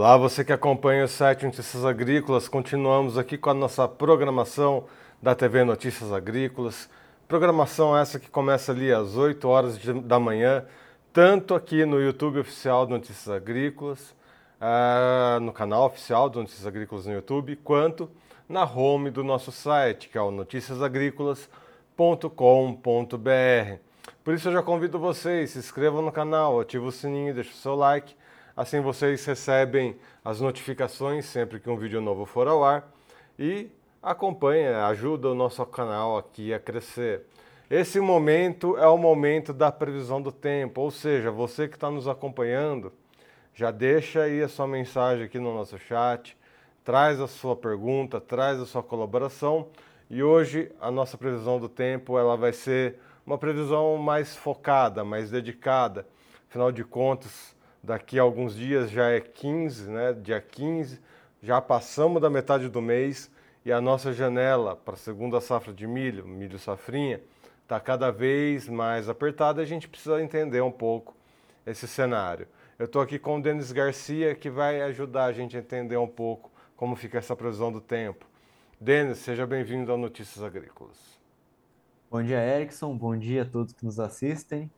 Olá, você que acompanha o site Notícias Agrícolas, continuamos aqui com a nossa programação da TV Notícias Agrícolas. Programação essa que começa ali às 8 horas da manhã, tanto aqui no YouTube oficial do Notícias Agrícolas, no canal oficial do Notícias Agrícolas no YouTube, quanto na home do nosso site, que é o noticiasagricolas.com.br. Por isso eu já convido vocês, se inscrevam no canal, ativem o sininho, deixem o seu like. Assim vocês recebem as notificações sempre que um vídeo novo for ao ar e acompanha, ajuda o nosso canal aqui a crescer. Esse momento é o momento da previsão do tempo, ou seja, você que está nos acompanhando, já deixa aí a sua mensagem aqui no nosso chat, traz a sua pergunta, traz a sua colaboração e hoje a nossa previsão do tempo ela vai ser uma previsão mais focada, mais dedicada, afinal de contas daqui a alguns dias já é 15, né? Dia 15, já passamos da metade do mês e a nossa janela para a segunda safra de milho, milho safrinha, está cada vez mais apertada e a gente precisa entender um pouco esse cenário. Eu estou aqui com o Denis Garcia, que vai ajudar a gente a entender um pouco como fica essa previsão do tempo. Denis, seja bem-vindo ao Notícias Agrícolas. Bom dia, Erickson. Bom dia a todos que nos assistem.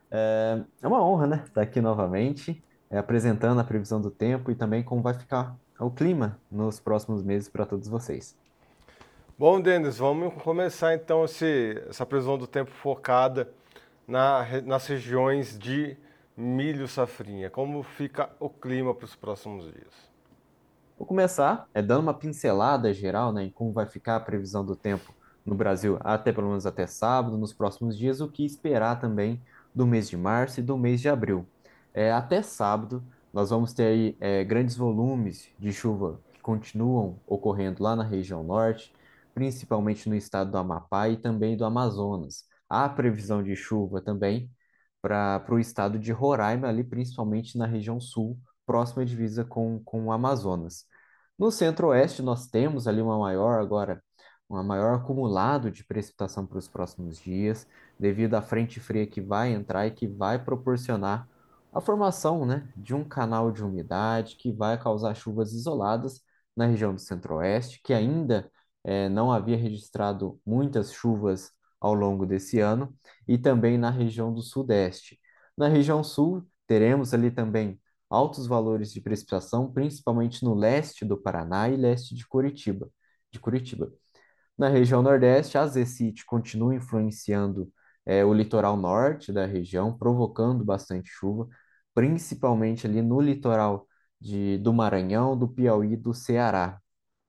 É uma honra, né, estar aqui novamente, apresentando a previsão do tempo e também como vai ficar o clima nos próximos meses para todos vocês. Bom, Denis, vamos começar então essa previsão do tempo focada nas regiões de milho safrinha. Como fica o clima para os próximos dias? Vou começar dando uma pincelada geral, né, em como vai ficar a previsão do tempo no Brasil, até pelo menos até sábado, nos próximos dias, o que esperar também do mês de março e do mês de abril. Até sábado, nós vamos ter aí grandes volumes de chuva que continuam ocorrendo lá na região norte, principalmente no estado do Amapá e também do Amazonas. Há previsão de chuva também para o estado de Roraima, ali principalmente na região sul, próxima divisa com o Amazonas. No centro-oeste, nós temos ali uma maior acumulado de precipitação para os próximos dias, devido à frente fria que vai entrar e que vai proporcionar a formação, né, de um canal de umidade que vai causar chuvas isoladas na região do centro-oeste, que ainda não havia registrado muitas chuvas ao longo desse ano, e também na região do sudeste. Na região sul, teremos ali também altos valores de precipitação, principalmente no leste do Paraná e leste de Curitiba. Na região nordeste, a Zecite continua influenciando o litoral norte da região, provocando bastante chuva, principalmente ali no litoral do Maranhão, do Piauí e do Ceará.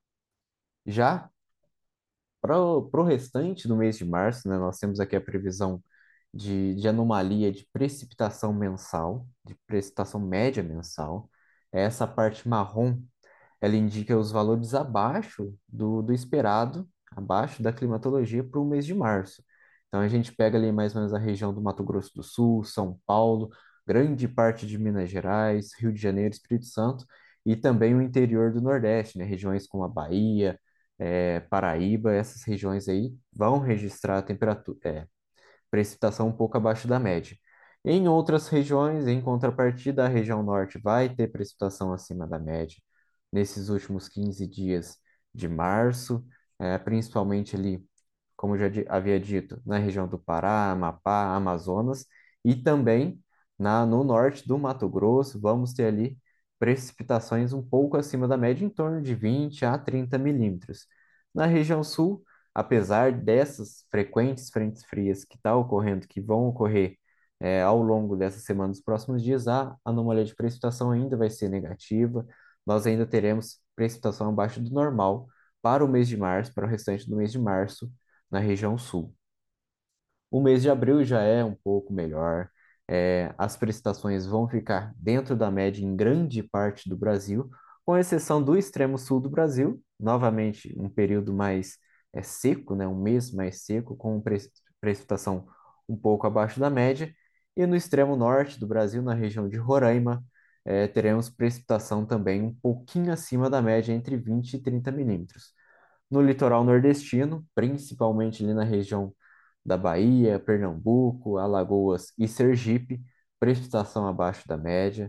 Já para o restante do mês de março, né, nós temos aqui a previsão de anomalia de precipitação mensal, de precipitação média mensal. Essa parte marrom, ela indica os valores abaixo do esperado, abaixo da climatologia para o mês de março. Então a gente pega ali mais ou menos a região do Mato Grosso do Sul, São Paulo, grande parte de Minas Gerais, Rio de Janeiro, Espírito Santo e também o interior do Nordeste, né? Regiões como a Bahia, Paraíba, essas regiões aí vão registrar precipitação um pouco abaixo da média. Em outras regiões, em contrapartida, a região norte vai ter precipitação acima da média nesses últimos 15 dias de março, principalmente ali, como eu já havia dito, na região do Pará, Amapá, Amazonas, e também no norte do Mato Grosso, vamos ter ali precipitações um pouco acima da média, em torno de 20 a 30 milímetros. Na região sul, apesar dessas frequentes frentes frias que estão ocorrendo, que vão ocorrer ao longo dessa semana, dos próximos dias, a anomalia de precipitação ainda vai ser negativa. Nós ainda teremos precipitação abaixo do normal para o mês de março, para o restante do mês de março, na região sul. O mês de abril já é um pouco melhor. As precipitações vão ficar dentro da média em grande parte do Brasil, com exceção do extremo sul do Brasil, novamente um período mais seco, né, um mês mais seco, com precipitação um pouco abaixo da média. E no extremo norte do Brasil, na região de Roraima, teremos precipitação também um pouquinho acima da média, entre 20 e 30 milímetros. No litoral nordestino, principalmente ali na região da Bahia, Pernambuco, Alagoas e Sergipe, precipitação abaixo da média.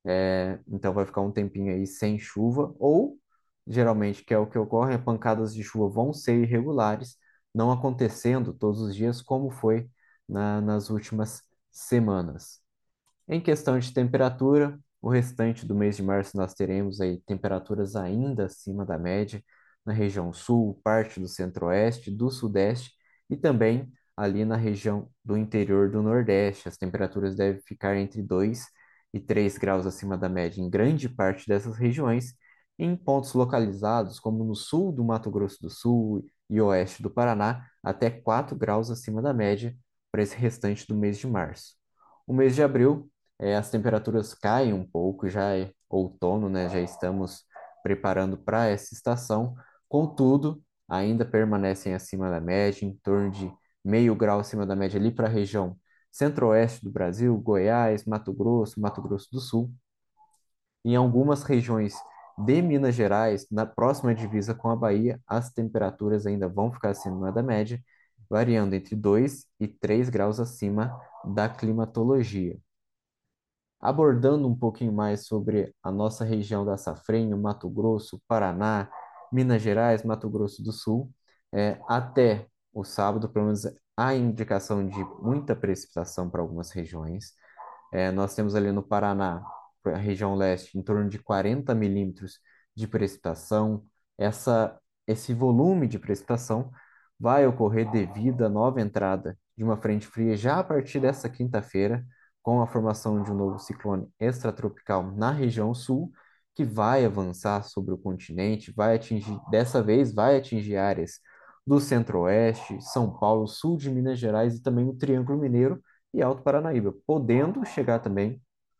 Então vai ficar um tempinho aí sem chuva, ou geralmente, que é o que ocorre, pancadas de chuva vão ser irregulares, não acontecendo todos os dias como foi nas últimas semanas. Em questão de temperatura, o restante do mês de março nós teremos aí temperaturas ainda acima da média na região sul, parte do centro-oeste, do sudeste e também ali na região do interior do nordeste. As temperaturas devem ficar entre 2 e 3 graus acima da média em grande parte dessas regiões, em pontos localizados como no sul do Mato Grosso do Sul e oeste do Paraná, até 4 graus acima da média para esse restante do mês de março. O mês de abril as temperaturas caem um pouco, já é outono, né? Já estamos preparando para essa estação. Contudo, ainda permanecem acima da média, em torno de meio grau acima da média ali para a região centro-oeste do Brasil, Goiás, Mato Grosso do Sul. Em algumas regiões de Minas Gerais, na próxima divisa com a Bahia, as temperaturas ainda vão ficar acima da média, variando entre 2 e 3 graus acima da climatologia. Abordando um pouquinho mais sobre a nossa região da Safrinha, Mato Grosso, Paraná, Minas Gerais, Mato Grosso do Sul, até o sábado, pelo menos há indicação de muita precipitação para algumas regiões. Nós temos ali no Paraná, a região leste, em torno de 40 milímetros de precipitação. Esse volume de precipitação vai ocorrer devido à nova entrada de uma frente fria já a partir dessa quinta-feira, com a formação de um novo ciclone extratropical na região sul, que vai avançar sobre o continente, dessa vez vai atingir áreas do centro-oeste, São Paulo, sul de Minas Gerais e também o Triângulo Mineiro e Alto Paranaíba, podendo chegar também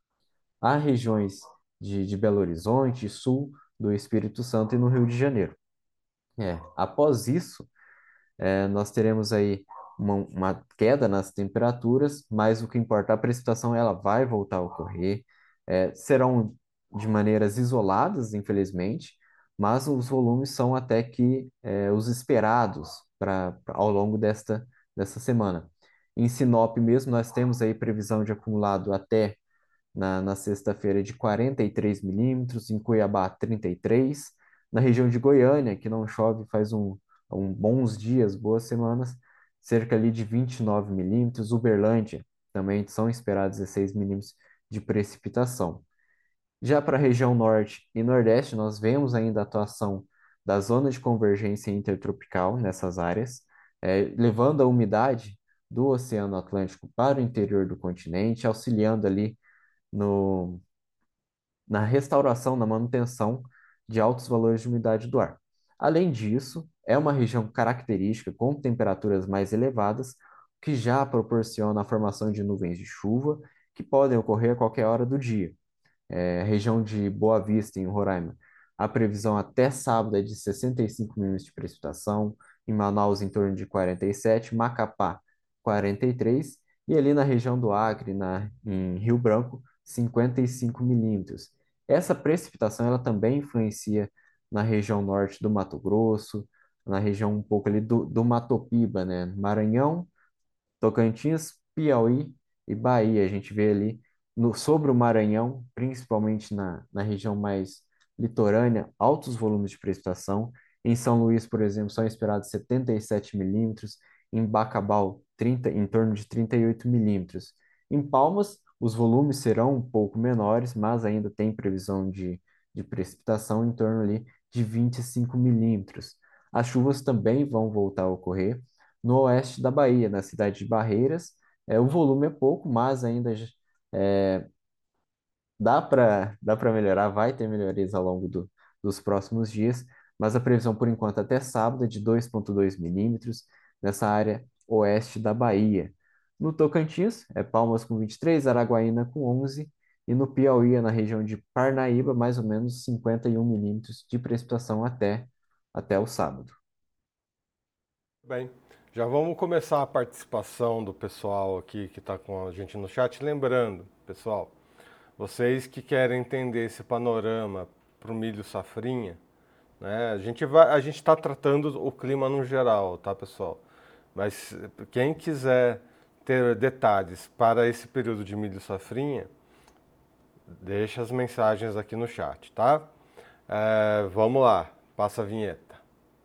a regiões de Belo Horizonte, sul do Espírito Santo e no Rio de Janeiro. Após isso, nós teremos aí uma queda nas temperaturas, mas o que importa, a precipitação ela vai voltar a ocorrer, serão de maneiras isoladas, infelizmente, mas os volumes são até que os esperados ao longo desta semana. Em Sinop mesmo, nós temos aí previsão de acumulado até na sexta-feira de 43 milímetros, em Cuiabá 33, na região de Goiânia, que não chove faz bons dias, boas semanas, cerca ali de 29 milímetros, Uberlândia também são esperados 16 milímetros de precipitação. Já para a região norte e nordeste, nós vemos ainda a atuação da zona de convergência intertropical nessas áreas, levando a umidade do Oceano Atlântico para o interior do continente, auxiliando ali no, na restauração, na manutenção de altos valores de umidade do ar. Além disso, é uma região característica com temperaturas mais elevadas, que já proporciona a formação de nuvens de chuva que podem ocorrer a qualquer hora do dia. Região de Boa Vista, em Roraima, a previsão até sábado é de 65 milímetros de precipitação, em Manaus em torno de 47, Macapá 43 e ali na região do Acre, em Rio Branco, 55 milímetros. Essa precipitação ela também influencia na região norte do Mato Grosso, na região um pouco ali do Matopiba, né? Maranhão, Tocantins, Piauí e Bahia. A gente vê ali sobre o Maranhão, principalmente na região mais litorânea, altos volumes de precipitação. Em São Luís, por exemplo, são esperados 77 milímetros. Em Bacabal, em torno de 38 milímetros. Em Palmas, os volumes serão um pouco menores, mas ainda tem previsão de precipitação em torno ali de 25 milímetros. As chuvas também vão voltar a ocorrer no oeste da Bahia, na cidade de Barreiras. O volume é pouco, mas ainda é, dá para melhorar, vai ter melhorias ao longo dos próximos dias, mas a previsão por enquanto até sábado é de 2,2 milímetros nessa área oeste da Bahia. No Tocantins, Palmas com 23, Araguaína com 11, e no Piauí, na região de Parnaíba, mais ou menos 51 milímetros de precipitação até o sábado. Bem, já vamos começar a participação do pessoal aqui que está com a gente no chat. Lembrando, pessoal, vocês que querem entender esse panorama para o milho safrinha, né? A gente está tratando o clima no geral, tá, pessoal? Mas quem quiser ter detalhes para esse período de milho safrinha, Deixa as mensagens aqui no chat, tá? Vamos lá, passa a vinheta.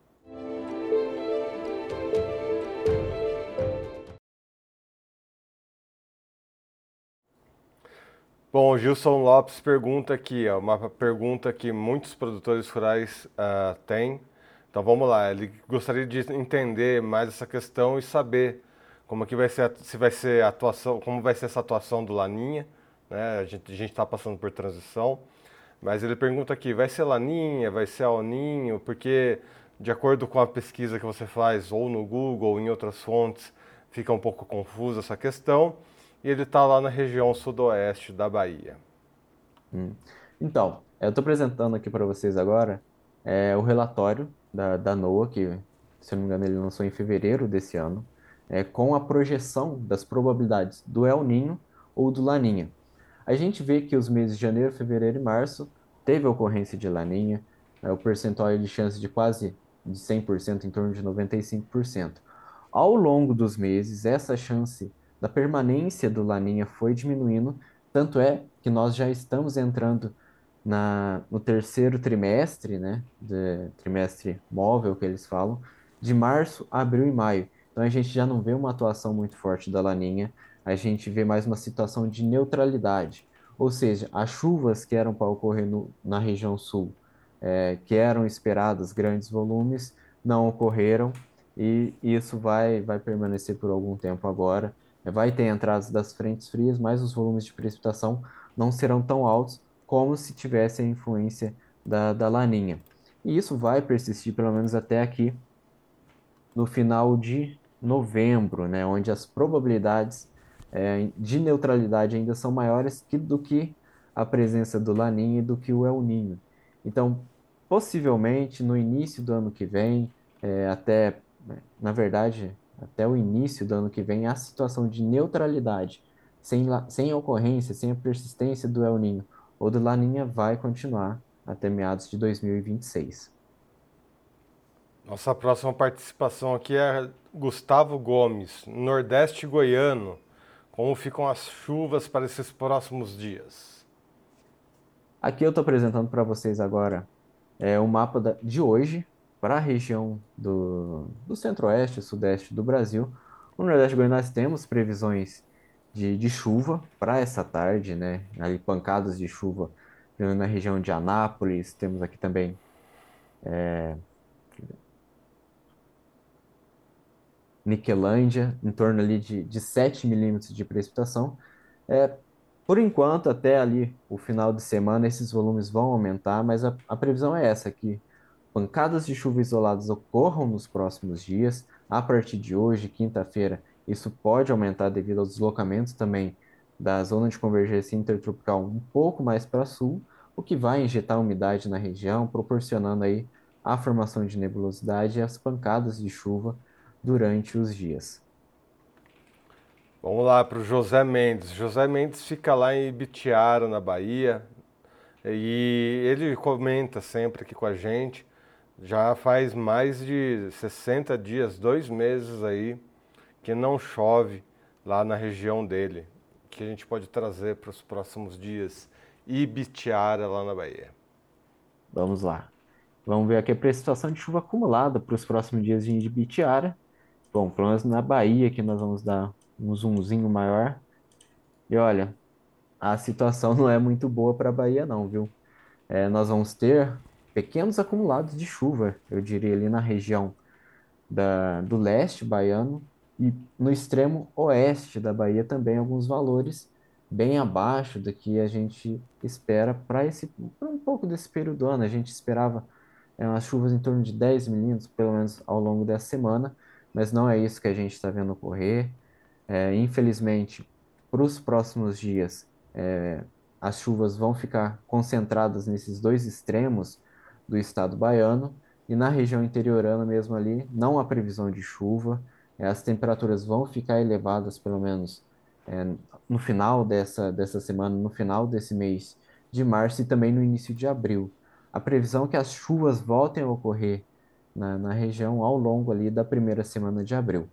Bom, o Gilson Lopes pergunta aqui, ó, uma pergunta que muitos produtores rurais têm. Então vamos lá, ele gostaria de entender mais essa questão e saber como que vai ser, se vai ser a atuação, como vai ser essa atuação do Laninha, né? A gente está passando por transição, mas ele pergunta aqui, vai ser Laninha, vai ser El Ninho? Porque de acordo com a pesquisa que você faz, ou no Google, ou em outras fontes, fica um pouco confusa essa questão. E ele está lá na região sudoeste da Bahia. Hum. Então, eu estou apresentando aqui para vocês agora o relatório da NOAA, que, se eu não me engano, ele lançou em fevereiro desse ano, com a projeção das probabilidades do El Niño ou do Laninha. A gente vê que os meses de janeiro, fevereiro e março teve ocorrência de Laninha, o percentual de chance de quase de 100%, em torno de 95%. Ao longo dos meses, essa chance da permanência do Laninha foi diminuindo, tanto é que nós já estamos entrando no terceiro trimestre, né, trimestre móvel que eles falam, de março, abril e maio. Então a gente já não vê uma atuação muito forte da Laninha, a gente vê mais uma situação de neutralidade. Ou seja, as chuvas que eram para ocorrer na região sul, que eram esperadas grandes volumes, não ocorreram, e isso vai permanecer por algum tempo agora. Vai ter entradas das frentes frias, mas os volumes de precipitação não serão tão altos como se tivesse a influência da Laninha. E isso vai persistir pelo menos até aqui no final de novembro, né, onde as probabilidades de neutralidade ainda são maiores do que a presença do Laninha e do que o El Niño. Então, possivelmente no início do ano que vem, na verdade, até o início do ano que vem, a situação de neutralidade, sem ocorrência, sem a persistência do El Niño ou do Laninha, vai continuar até meados de 2026. Nossa próxima participação aqui é Gustavo Gomes, Nordeste Goiano. Como ficam as chuvas para esses próximos dias? Aqui eu estou apresentando para vocês agora o mapa de hoje para a região do centro-oeste e sudeste do Brasil. No Nordeste Goiano nós temos previsões de chuva para essa tarde, né? Ali pancadas de chuva na região de Anápolis, temos aqui também Niquelândia, em torno ali de 7 milímetros de precipitação. É, por enquanto, até ali o final de semana, esses volumes vão aumentar, mas a previsão é essa, que pancadas de chuva isoladas ocorram nos próximos dias. A partir de hoje, quinta-feira, isso pode aumentar devido aos deslocamentos também da zona de convergência intertropical um pouco mais para sul, o que vai injetar umidade na região, proporcionando aí a formação de nebulosidade e as pancadas de chuva durante os dias. Vamos lá para o José Mendes. José Mendes fica lá em Ibitiara, na Bahia, e ele comenta sempre aqui com a gente. Já faz mais de 60 dias, 2 meses aí, que não chove lá na região dele. Que a gente pode trazer para os próximos dias Ibitiara, lá na Bahia. Vamos lá. Vamos ver aqui a precipitação de chuva acumulada para os próximos dias de Ibitiara. Bom, pelo menos na Bahia, que nós vamos dar um zoomzinho maior. E olha, a situação não é muito boa para a Bahia, não, viu? Nós vamos ter pequenos acumulados de chuva, eu diria, ali na região do leste baiano e no extremo oeste da Bahia também alguns valores bem abaixo do que a gente espera para um pouco desse período do ano. A gente esperava umas chuvas em torno de 10 milímetros, pelo menos ao longo dessa semana, mas não é isso que a gente está vendo ocorrer. Infelizmente, para os próximos dias, as chuvas vão ficar concentradas nesses dois extremos do estado baiano e na região interiorana mesmo ali, não há previsão de chuva. As temperaturas vão ficar elevadas, pelo menos é, no final dessa semana, no final desse mês de março e também no início de abril. A previsão é que as chuvas voltem a ocorrer na região ao longo ali da primeira semana de abril.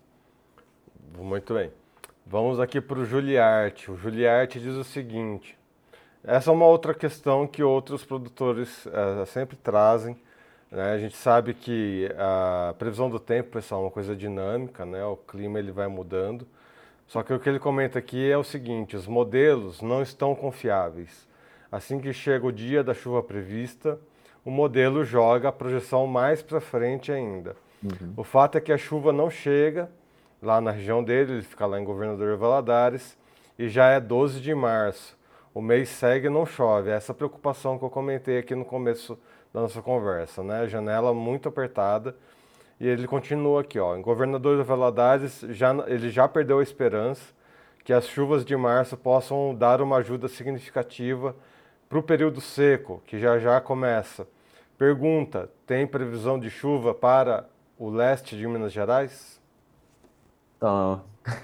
Muito bem. Vamos aqui para o Juliarte. O Juliarte diz o seguinte: Essa é uma outra questão que outros produtores sempre trazem, né? A gente sabe que a previsão do tempo, pessoal, é uma coisa dinâmica, né? O clima ele vai mudando. Só que o que ele comenta aqui é o seguinte: os modelos não estão confiáveis. Assim que chega o dia da chuva prevista, o modelo joga a projeção mais para frente ainda. Uhum. O fato é que a chuva não chega lá na região dele, ele fica lá em Governador Valadares, e já é 12 de março. O mês segue e não chove. Essa preocupação que eu comentei aqui no começo da nossa conversa, né? Janela muito apertada. E ele continua aqui, ó. Em Governador Valadares, ele já perdeu a esperança que as chuvas de março possam dar uma ajuda significativa para o período seco, que já já começa. Pergunta: tem previsão de chuva para o leste de Minas Gerais? Então,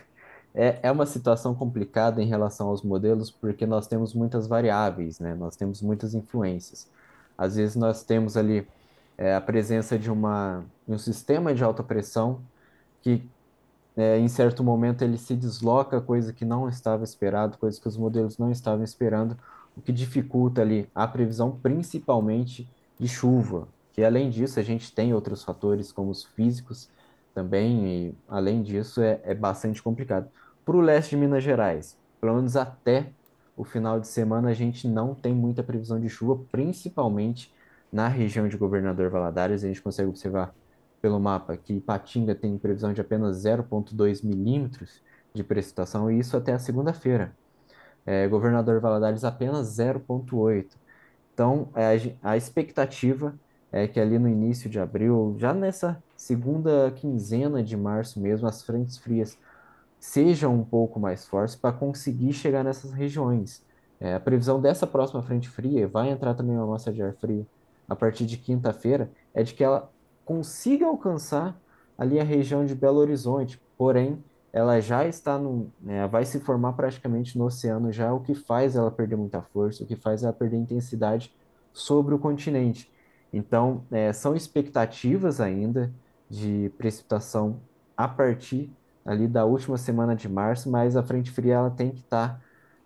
é uma situação complicada em relação aos modelos, porque nós temos muitas variáveis, né? Nós temos muitas influências. Às vezes nós temos ali a presença de um sistema de alta pressão que, em certo momento, ele se desloca, coisa que não estava esperado, coisa que os modelos não estavam esperando, o que dificulta ali a previsão, principalmente de chuva. Que além disso, a gente tem outros fatores, como os físicos também, e além disso, é bastante complicado. Para o leste de Minas Gerais, pelo menos até o final de semana, a gente não tem muita previsão de chuva, principalmente na região de Governador Valadares. A gente consegue observar pelo mapa que Ipatinga tem previsão de apenas 0,2 milímetros de precipitação, e isso até a segunda-feira. Governador Valadares apenas 0,8. Então, a expectativa é que ali no início de abril, já nessa segunda quinzena de março mesmo, as frentes frias sejam um pouco mais fortes para conseguir chegar nessas regiões. A previsão dessa próxima frente fria, vai entrar também uma massa de ar frio a partir de quinta-feira, é de que ela consiga alcançar ali a região de Belo Horizonte, porém, ela já está vai se formar praticamente no oceano já, o que faz ela perder muita força, o que faz ela perder intensidade sobre o continente. Então, são expectativas ainda de precipitação a partir ali da última semana de março, mas a frente fria ela tem que estar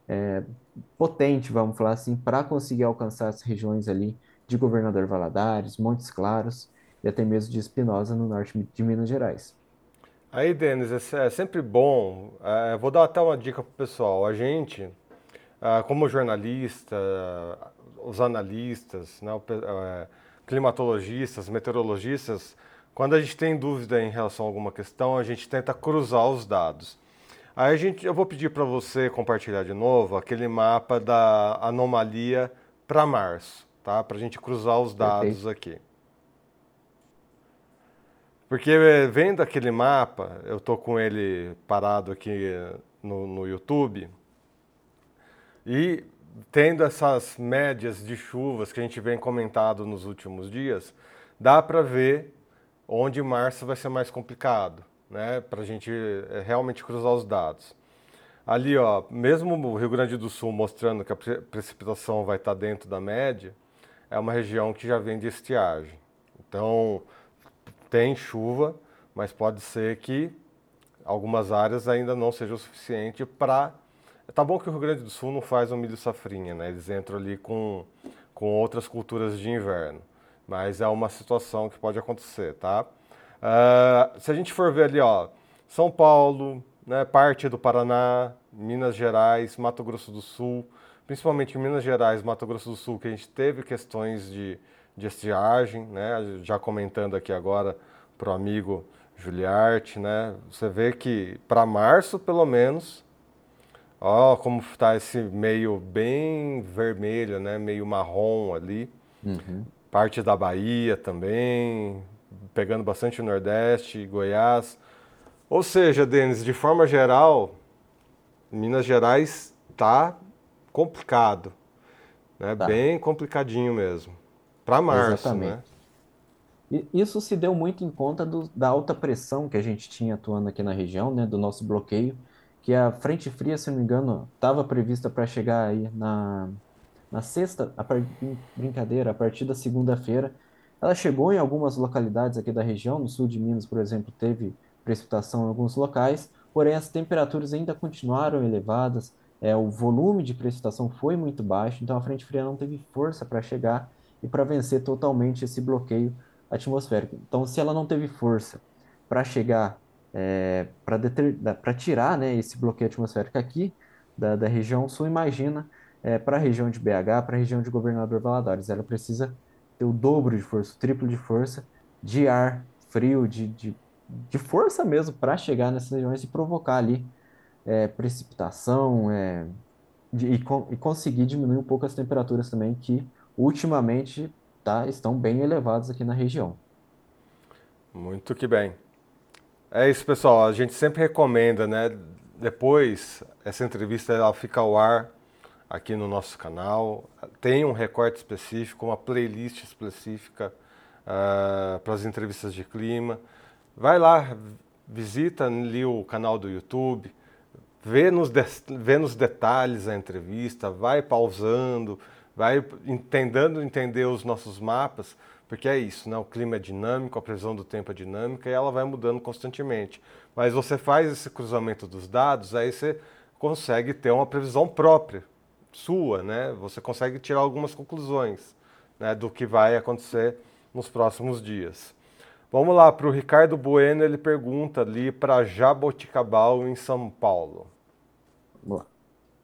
potente, vamos falar assim, para conseguir alcançar as regiões ali de Governador Valadares, Montes Claros e até mesmo de Espinosa, no norte de Minas Gerais. Aí, Denis, é sempre bom. Vou dar até uma dica pro pessoal. A gente, como jornalista, os analistas, né, climatologistas, meteorologistas, quando a gente tem dúvida em relação a alguma questão, a gente tenta cruzar os dados. Eu vou pedir para você compartilhar de novo aquele mapa da anomalia para março, tá? Para a gente cruzar os dados Perfeito. aqui. Porque vendo aquele mapa, eu tô com ele parado aqui no YouTube, e tendo essas médias de chuvas que a gente vem comentado nos últimos dias, dá para ver onde março vai ser mais complicado, né? Para a gente realmente cruzar os dados. Ali, ó, mesmo o Rio Grande do Sul mostrando que a precipitação vai estar dentro da média, é uma região que já vem de estiagem. Então, tem chuva, mas pode ser que algumas áreas ainda não seja o suficiente para. Tá bom que o Rio Grande do Sul não faz um milho safrinha, né? Eles entram ali com outras culturas de inverno. Mas é uma situação que pode acontecer, tá? Se a gente for ver ali, ó, São Paulo, né, parte do Paraná, Minas Gerais, Mato Grosso do Sul, principalmente em Minas Gerais, Mato Grosso do Sul, que a gente teve questões de estiagem, né? Já comentando aqui agora pro amigo Juliarte, né? Você vê que para março, pelo menos, ó, como está esse meio bem vermelho, né? Meio marrom ali. Uhum. Parte da Bahia também, pegando bastante o Nordeste, Goiás. Ou seja, Denis, de forma geral, Minas Gerais tá complicado, né? Tá, Bem complicadinho mesmo. Para março, né? exatamente. E isso se deu muito em conta da alta pressão que a gente tinha atuando aqui na região, né, do nosso bloqueio, que a frente fria, se não me engano, estava prevista para chegar aí na sexta, brincadeira, a partir da segunda-feira. Ela chegou em algumas localidades aqui da região, no sul de Minas, por exemplo, teve precipitação em alguns locais, porém as temperaturas ainda continuaram elevadas, o volume de precipitação foi muito baixo, então a frente fria não teve força para chegar e para vencer totalmente esse bloqueio atmosférico. Então, se ela não teve força para chegar, para tirar, né, esse bloqueio atmosférico aqui da região sul, imagina para a região de BH, para a região de Governador Valadares. Ela precisa ter o dobro de força, o triplo de força de ar frio, de força mesmo para chegar nessas regiões e provocar ali precipitação, e conseguir diminuir um pouco as temperaturas também, que ultimamente estão bem elevadas aqui na região. Muito que bem. É isso, pessoal. A gente sempre recomenda, né? Depois, essa entrevista ela fica ao ar aqui no nosso canal. Tem um recorte específico, uma playlist específica para as entrevistas de clima. Vai lá, visita ali o canal do YouTube, vê nos detalhes a entrevista, vai pausando, vai tentando entender os nossos mapas, porque é isso, né? O clima é dinâmico, a previsão do tempo é dinâmica e ela vai mudando constantemente. Mas você faz esse cruzamento dos dados, aí você consegue ter uma previsão própria, sua, né? Você consegue tirar algumas conclusões, né, do que vai acontecer nos próximos dias. Vamos lá, para o Ricardo Bueno, ele pergunta ali para Jaboticabal, em São Paulo. Vamos lá.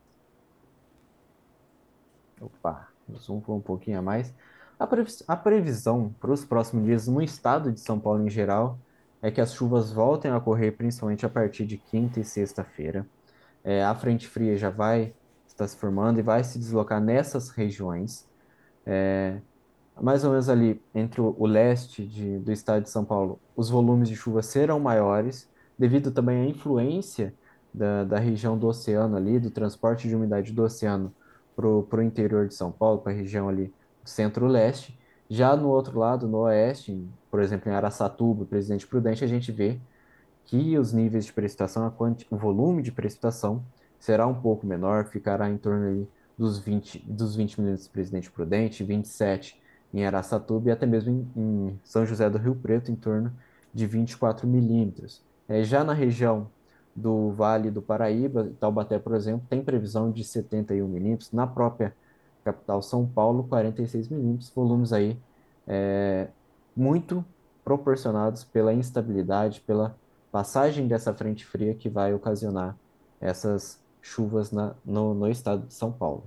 Opa, o zoom foi um pouquinho a mais. A previsão para os próximos dias no estado de São Paulo em geral é que as chuvas voltem a ocorrer principalmente a partir de quinta e sexta-feira. A frente fria já vai estar se formando e vai se deslocar nessas regiões. Mais ou menos ali entre o leste do estado de São Paulo, os volumes de chuva serão maiores, devido também à influência da região do oceano ali, do transporte de umidade do oceano para o interior de São Paulo, para a região ali do centro-leste. Já no outro lado, no oeste, por exemplo, em Araçatuba, Presidente Prudente, a gente vê que os níveis de precipitação, o volume de precipitação será um pouco menor, ficará em torno ali dos 20 milímetros de Presidente Prudente, 27 em Araçatuba e até mesmo em São José do Rio Preto, em torno de 24 milímetros. Já na região do Vale do Paraíba, Taubaté, por exemplo, tem previsão de 71 milímetros, na própria capital São Paulo, 46 milímetros, volumes aí é, muito proporcionados pela instabilidade, pela passagem dessa frente fria que vai ocasionar essas chuvas no estado de São Paulo.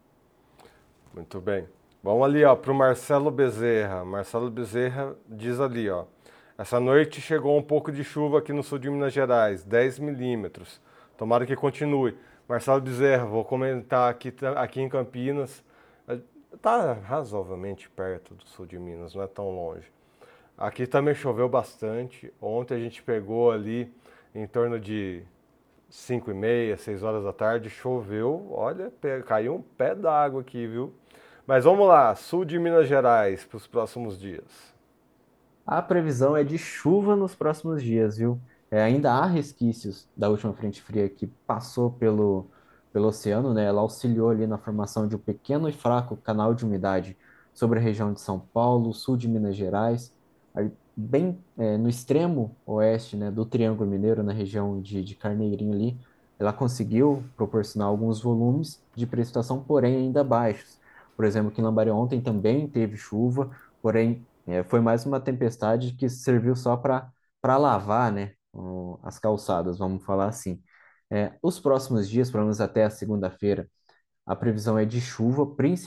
Muito bem. Vamos ali, ó, para o Marcelo Bezerra. Marcelo Bezerra diz ali, ó. Essa noite chegou um pouco de chuva aqui no sul de Minas Gerais, 10 milímetros. Tomara que continue. Marcelo Bezerra, vou comentar aqui em Campinas. Tá razoavelmente perto do sul de Minas, não é tão longe. Aqui também choveu bastante. Ontem a gente pegou ali em torno de 5h30, 6 horas da tarde, choveu. Olha, caiu um pé d'água aqui, viu? Mas vamos lá, sul de Minas Gerais para os próximos dias. A previsão é de chuva nos próximos dias, viu? Ainda há resquícios da última frente fria que passou pelo oceano, né? Ela auxiliou ali na formação de um pequeno e fraco canal de umidade sobre a região de São Paulo, sul de Minas Gerais, aí bem no extremo oeste, né, do Triângulo Mineiro, na região de Carneirinho ali. Ela conseguiu proporcionar alguns volumes de precipitação, porém ainda baixos. Por exemplo, aqui em Lambari ontem também teve chuva, porém foi mais uma tempestade que serviu só para lavar, né, as calçadas, vamos falar assim. Os próximos dias, pelo menos até a segunda-feira, a previsão é de chuva,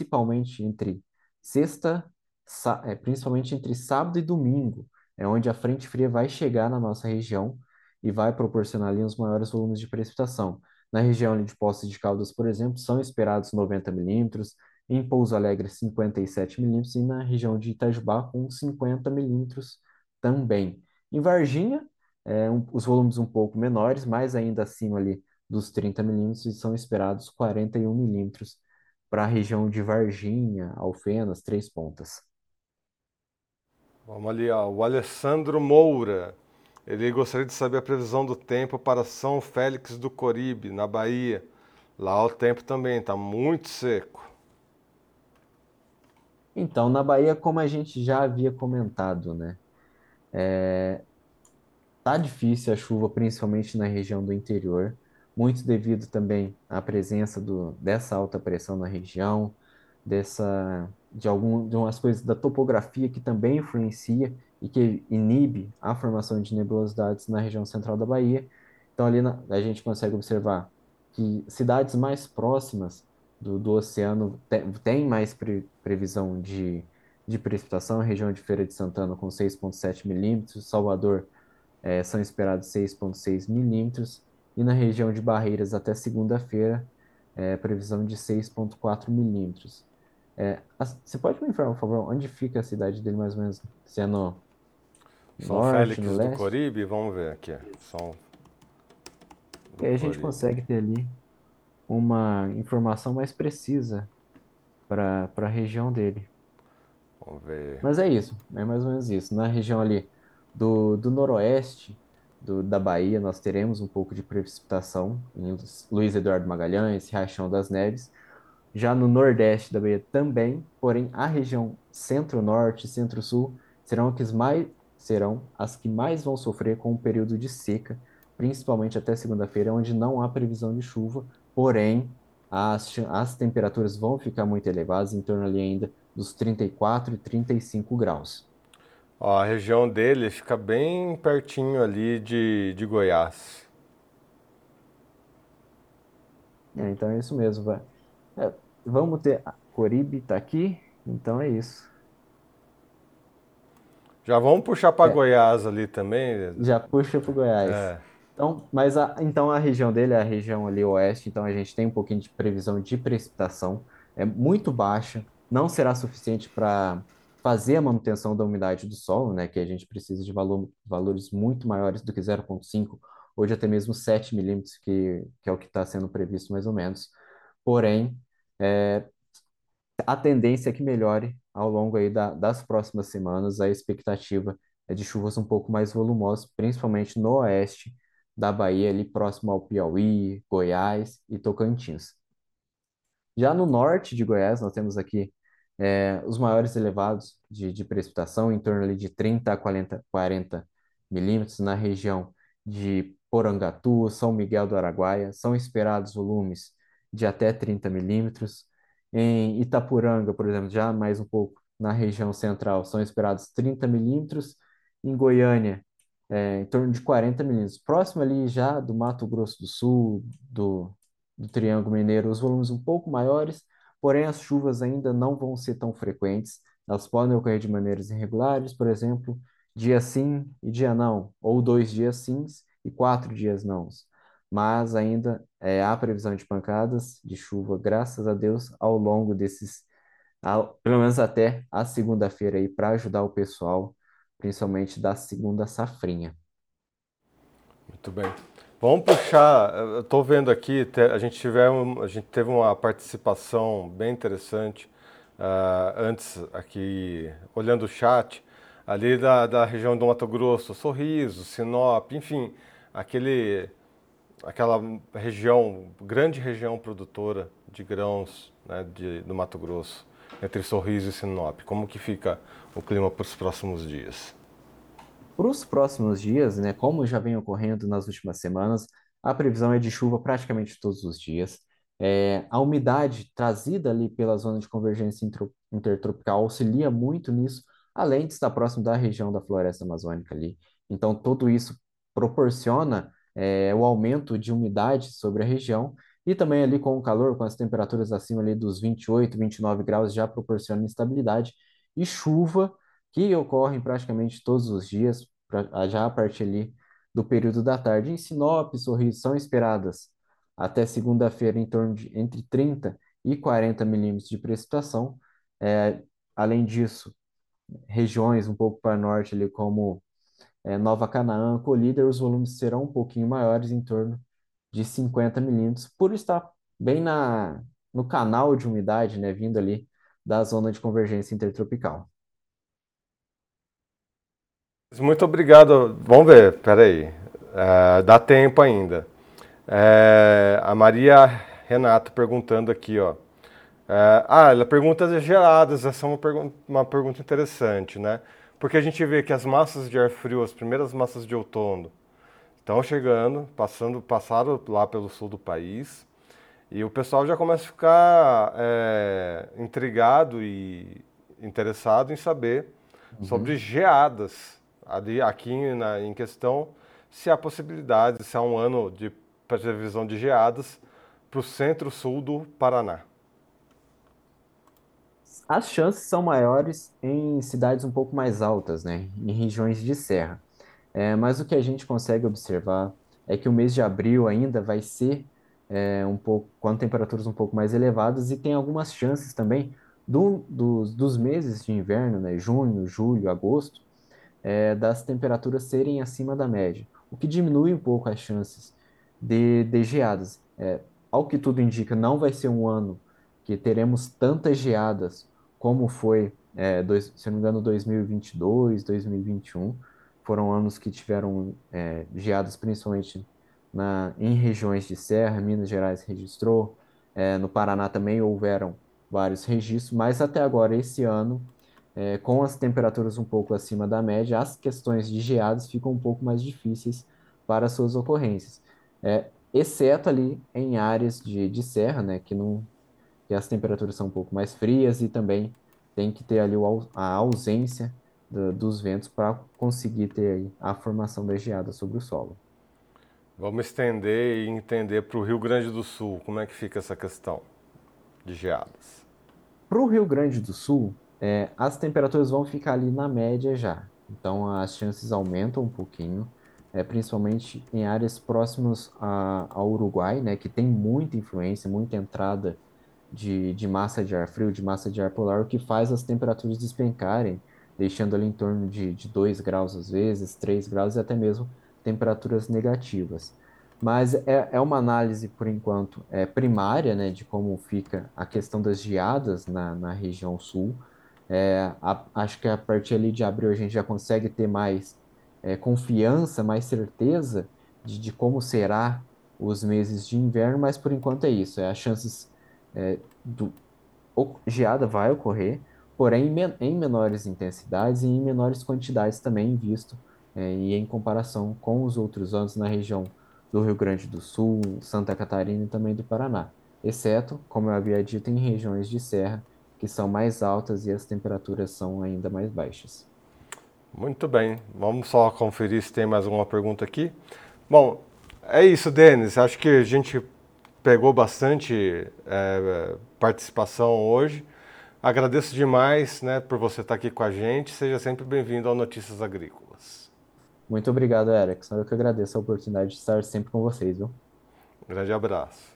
principalmente entre sábado e domingo, é onde a frente fria vai chegar na nossa região e vai proporcionar ali os maiores volumes de precipitação. Na região ali de Poços de Caldas, por exemplo, são esperados 90 milímetros, em Pouso Alegre 57 milímetros e na região de Itajubá com 50 milímetros também. Em Varginha, os volumes um pouco menores, mas ainda acima ali dos 30 milímetros e são esperados 41 milímetros para a região de Varginha, Alfenas, Três Pontas. Vamos ali, ó, o Alessandro Moura. Ele gostaria de saber a previsão do tempo para São Félix do Coribe, na Bahia. Lá o tempo também está muito seco. Então, na Bahia, como a gente já havia comentado, né? Tá difícil a chuva, principalmente na região do interior. muito devido também à presença dessa alta pressão na região, de umas coisas da topografia que também influencia e que inibe a formação de nebulosidades na região central da Bahia. Então, a gente consegue observar que cidades mais próximas do oceano têm mais previsão de precipitação, a região de Feira de Santana com 6,7 milímetros, Salvador são esperados 6,6 milímetros, e na região de Barreiras até segunda-feira, previsão de 6,4 milímetros. Você pode me informar, por favor, onde fica a cidade dele mais ou menos? Se é no São norte, no Félix do leste? Coribe, vamos ver aqui. Isso. São E do aí a gente Coribe. consegue ter ali uma informação mais precisa para a região dele. Vamos ver. Mas é isso, é mais ou menos isso. Na região ali do noroeste da Bahia, nós teremos um pouco de precipitação em Luiz Eduardo Magalhães, Riachão das Neves. Já no nordeste da Bahia também, porém a região centro-norte e centro-sul serão as que mais vão sofrer com o período de seca, principalmente até segunda-feira, onde não há previsão de chuva, porém as temperaturas vão ficar muito elevadas, em torno ali ainda dos 34 e 35 graus. Ó, a região dele fica bem pertinho ali de Goiás. Então é isso mesmo. É, vamos ter. Coribe tá aqui, então é isso. Já vamos puxar para É, Goiás ali também. já puxa para o Goiás. É. Então, mas então a região dele é a região ali oeste, então a gente tem um pouquinho de previsão de precipitação, é muito baixa, não será suficiente para fazer a manutenção da umidade do solo, né, que a gente precisa de valores muito maiores do que 0,5, hoje até mesmo 7 milímetros, que é o que está sendo previsto mais ou menos. Porém, é, a tendência é que melhore ao longo aí das próximas semanas. A expectativa é de chuvas um pouco mais volumosas, principalmente no oeste da Bahia, ali próximo ao Piauí, Goiás e Tocantins. Já no norte de Goiás, nós temos aqui os maiores elevados de precipitação, em torno ali de 30 a 40 milímetros na região de Porangatu, São Miguel do Araguaia. São esperados volumes de até 30 milímetros. Em Itapuranga, por exemplo, já mais um pouco na região central, são esperados 30 milímetros. Em Goiânia, em torno de 40 milímetros. Próximo ali já do Mato Grosso do Sul, do Triângulo Mineiro, os volumes um pouco maiores, porém as chuvas ainda não vão ser tão frequentes. Elas podem ocorrer de maneiras irregulares, por exemplo, dia sim e dia não, ou 2 dias sims e 4 dias nãos. Mas ainda há previsão de pancadas de chuva, graças a Deus, ao longo pelo menos até a segunda-feira aí, para ajudar o pessoal, principalmente da segunda safrinha. Muito bem. Vamos puxar. Eu estou vendo aqui, a gente teve uma participação bem interessante antes aqui, olhando o chat, ali da região do Mato Grosso, Sorriso, Sinop, enfim, aquela região, grande região produtora de grãos, né, do Mato Grosso, entre Sorriso e Sinop. Como que fica o clima para os próximos dias? Para os próximos dias, né, como já vem ocorrendo nas últimas semanas, a previsão é de chuva praticamente todos os dias. A umidade trazida ali pela zona de convergência intertropical auxilia muito nisso, além de estar próximo da região da floresta amazônica ali. Então, tudo isso proporciona o aumento de umidade sobre a região e também ali com o calor, com as temperaturas acima ali dos 28, 29 graus, já proporciona instabilidade e chuva que ocorrem praticamente todos os dias, já a partir ali do período da tarde. Em Sinop e Sorriso são esperadas até segunda-feira em torno de entre 30 e 40 milímetros de precipitação. Além disso, regiões um pouco para norte ali como Nova Canaã, Colíder, os volumes serão um pouquinho maiores, em torno de 50 milímetros, por estar bem no canal de umidade, né, vindo ali da zona de convergência intertropical. Muito obrigado. Vamos ver, peraí. Dá tempo ainda. A Maria Renato perguntando aqui, ó. Ela pergunta geladas, essa é uma pergunta interessante, né? Porque a gente vê que as massas de ar frio, as primeiras massas de outono, estão chegando, passaram lá pelo sul do país, e o pessoal já começa a ficar intrigado e interessado em saber sobre Uhum. geadas ali, aqui em questão, se há possibilidade, se há um ano de previsão de geadas para o centro-sul do Paraná. As chances são maiores em cidades um pouco mais altas, né? Em regiões de serra. Mas o que a gente consegue observar é que o mês de abril ainda vai ser um pouco com temperaturas um pouco mais elevadas e tem algumas chances também dos meses de inverno, né? Junho, julho, agosto, das temperaturas serem acima da média, o que diminui um pouco as chances de geadas. Ao que tudo indica, não vai ser um ano que teremos tantas geadas como foi, se eu não me engano, 2022, 2021. Foram anos que tiveram geadas principalmente em regiões de serra. Minas Gerais registrou, no Paraná também houveram vários registros, mas até agora, esse ano, com as temperaturas um pouco acima da média, as questões de geadas ficam um pouco mais difíceis para suas ocorrências. Exceto ali em áreas de serra, né, que as temperaturas são um pouco mais frias e também tem que ter ali a ausência dos ventos para conseguir ter aí a formação da geada sobre o solo. Vamos estender e entender para o Rio Grande do Sul como é que fica essa questão de geadas. Para o Rio Grande do Sul, as temperaturas vão ficar ali na média já. Então, as chances aumentam um pouquinho, principalmente em áreas próximas ao Uruguai, né, que tem muita influência, muita entrada de massa de ar frio, de massa de ar polar, o que faz as temperaturas despencarem, deixando ali em torno de 2 graus às vezes, 3 graus e até mesmo temperaturas negativas. Mas é uma análise, por enquanto, primária, né, de como fica a questão das geadas na região sul. Acho que a partir ali de abril a gente já consegue ter mais confiança, mais certeza de como será os meses de inverno, mas por enquanto é isso. As chances geada vai ocorrer, porém em menores intensidades e em menores quantidades também, visto e em comparação com os outros anos na região do Rio Grande do Sul, Santa Catarina e também do Paraná, exceto, como eu havia dito, em regiões de serra, que são mais altas e as temperaturas são ainda mais baixas. Muito bem, vamos só conferir se tem mais alguma pergunta aqui. Bom, é isso, Denis. Acho que a gente pegou bastante participação hoje. Agradeço demais, né, por você estar aqui com a gente. Seja sempre bem-vindo ao Notícias Agrícolas. Muito obrigado, Erickson. Eu que agradeço a oportunidade de estar sempre com vocês, viu? Grande abraço.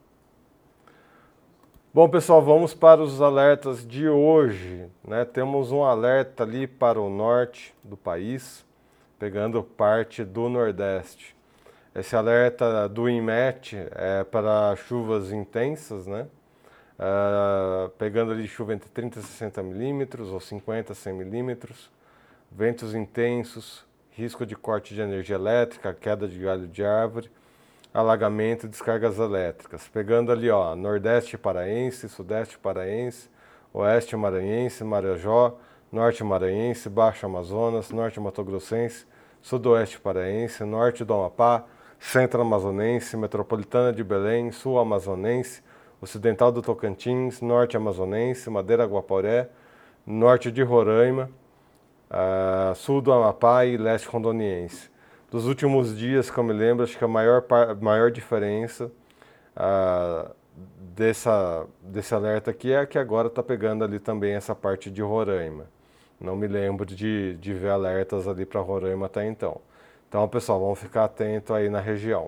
Bom, pessoal, vamos para os alertas de hoje, né? Temos um alerta ali para o norte do país, pegando parte do Nordeste. Esse alerta do INMET é para chuvas intensas, né? Pegando ali chuva entre 30 e 60 milímetros ou 50 a 100 milímetros, ventos intensos, risco de corte de energia elétrica, queda de galho de árvore, alagamento e descargas elétricas. Pegando ali, ó, Nordeste paraense, Sudeste paraense, Oeste maranhense, Marajó, Norte maranhense, Baixo Amazonas, Norte Mato-Grossense, Sudoeste paraense, Norte do Amapá, Centro Amazonense, Metropolitana de Belém, Sul Amazonense, Ocidental do Tocantins, Norte Amazonense, Madeira Guaporé, Norte de Roraima, Sul do Amapá e Leste Rondoniense. Dos últimos dias que eu me lembro, acho que a maior diferença desse alerta aqui é que agora está pegando ali também essa parte de Roraima. Não me lembro de ver alertas ali para Roraima até então. Então, pessoal, vamos ficar atento aí na região.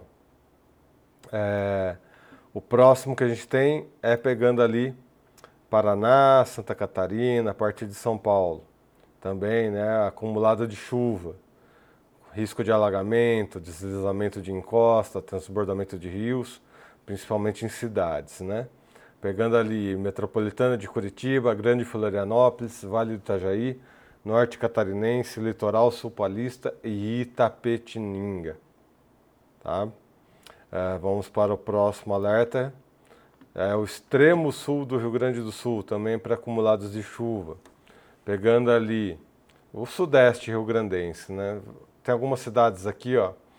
O próximo que a gente tem é pegando ali Paraná, Santa Catarina, a partir de São Paulo. Também, né, acumulado de chuva. Risco de alagamento, deslizamento de encosta, transbordamento de rios, principalmente em cidades, né? Pegando ali Metropolitana de Curitiba, Grande Florianópolis, Vale do Itajaí, Norte Catarinense, Litoral Sul Paulista e Itapetininga, tá? Vamos para o próximo alerta. O extremo sul do Rio Grande do Sul, também para acumulados de chuva. Pegando ali o sudeste rio-grandense, né? Tem algumas cidades aqui, ó,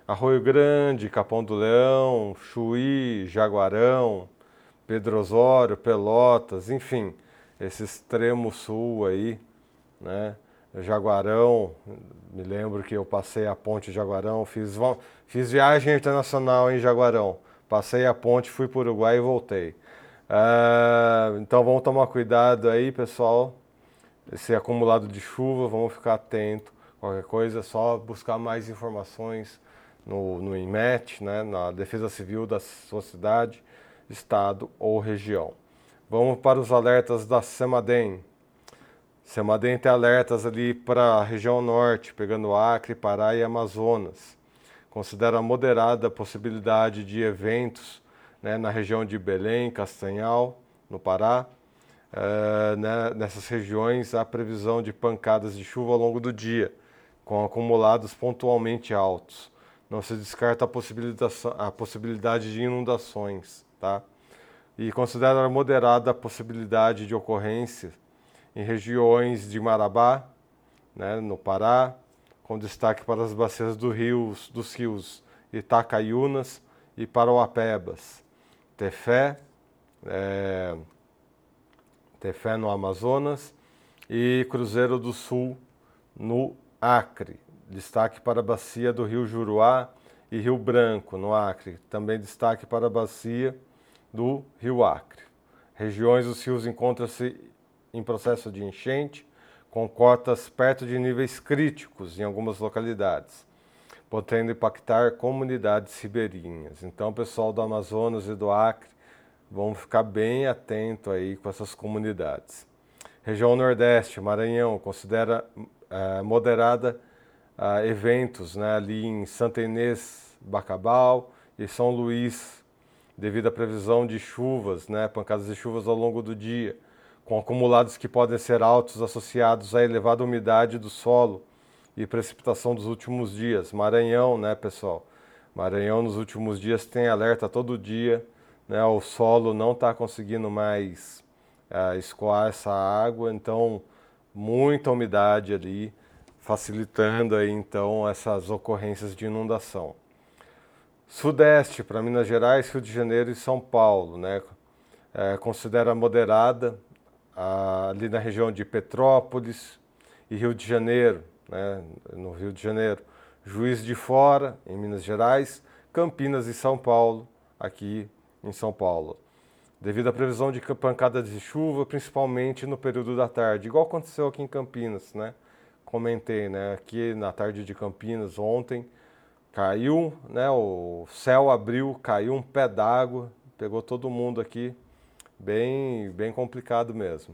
Arroio Grande, Capão do Leão, Chuí, Jaguarão, Pedro Osório, Pelotas, enfim, esse extremo sul aí, né? Jaguarão, me lembro que eu passei a ponte de Jaguarão, fiz viagem internacional em Jaguarão, passei a ponte, fui para o Uruguai e voltei. Então vamos tomar cuidado aí, pessoal, esse acumulado de chuva, vamos ficar atento, qualquer coisa é só buscar mais informações no INMET, né, na Defesa Civil da sua cidade, estado ou região. Vamos para os alertas da CEMADEM. CEMADEM tem alertas ali para a região norte, pegando Acre, Pará e Amazonas. Considera moderada a possibilidade de eventos, né, na região de Belém, Castanhal, no Pará. Né, nessas regiões há previsão de pancadas de chuva ao longo do dia, com acumulados pontualmente altos. Não se descarta a possibilidade de inundações, tá? E considera moderada a possibilidade de ocorrência em regiões de Marabá, né, no Pará, com destaque para as bacias dos rios Itacaiunas e Parauapebas, Tefé, Tefé no Amazonas e Cruzeiro do Sul no Acre. Destaque para a bacia do Rio Juruá e Rio Branco no Acre. Também destaque para a bacia do Rio Acre. Regiões dos rios encontram-se em processo de enchente, com cotas perto de níveis críticos em algumas localidades, podendo impactar comunidades ribeirinhas. Então, pessoal do Amazonas e do Acre, vamos ficar bem atento aí com essas comunidades. Região Nordeste, Maranhão, considera moderada eventos, né, ali em Santa Inês, Bacabal e São Luís, devido à previsão de chuvas, né, pancadas de chuvas ao longo do dia, com acumulados que podem ser altos associados à elevada umidade do solo e precipitação dos últimos dias. Maranhão, né, pessoal? Maranhão nos últimos dias tem alerta todo dia, né, o solo não está conseguindo mais escoar essa água, então muita umidade ali, facilitando aí então essas ocorrências de inundação. Sudeste, para Minas Gerais, Rio de Janeiro e São Paulo, né? Considera moderada ali na região de Petrópolis e Rio de Janeiro, né? No Rio de Janeiro, Juiz de Fora, em Minas Gerais, Campinas e São Paulo, aqui em São Paulo. Devido à previsão de pancadas de chuva, principalmente no período da tarde, igual aconteceu aqui em Campinas, né? Comentei, né? Aqui na tarde de Campinas ontem, caiu, né? O céu abriu, caiu um pé d'água, pegou todo mundo aqui, bem complicado mesmo.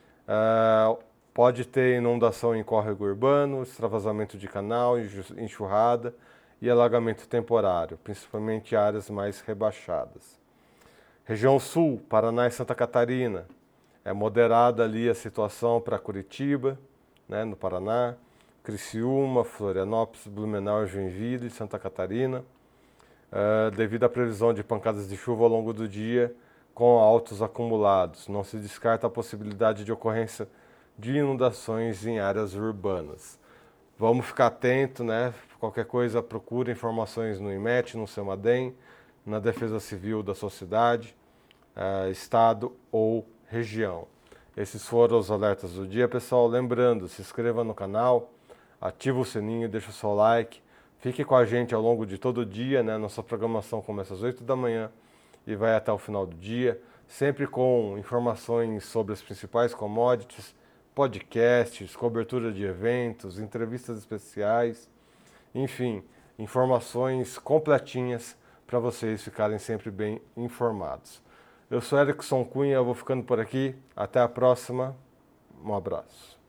Pode ter inundação em córrego urbano, extravasamento de canal, enxurrada e alagamento temporário, principalmente em áreas mais rebaixadas. Região Sul, Paraná e Santa Catarina, é moderada ali a situação para Curitiba, né, no Paraná, Criciúma, Florianópolis, Blumenau, Joinville e Santa Catarina, devido à previsão de pancadas de chuva ao longo do dia com altos acumulados. Não se descarta a possibilidade de ocorrência de inundações em áreas urbanas. Vamos ficar atento, né? Qualquer coisa, procure informações no INMET, no CEMADEM, na Defesa Civil da sua cidade, estado ou região. Esses foram os alertas do dia, pessoal. Lembrando, se inscreva no canal, ativa o sininho, deixa o seu like. Fique com a gente ao longo de todo o dia, né? Nossa programação começa às 8 da manhã e vai até o final do dia, sempre com informações sobre as principais commodities, podcasts, cobertura de eventos, entrevistas especiais, enfim, informações completinhas para vocês ficarem sempre bem informados. Eu sou Erickson Cunha, eu vou ficando por aqui. Até a próxima. Um abraço.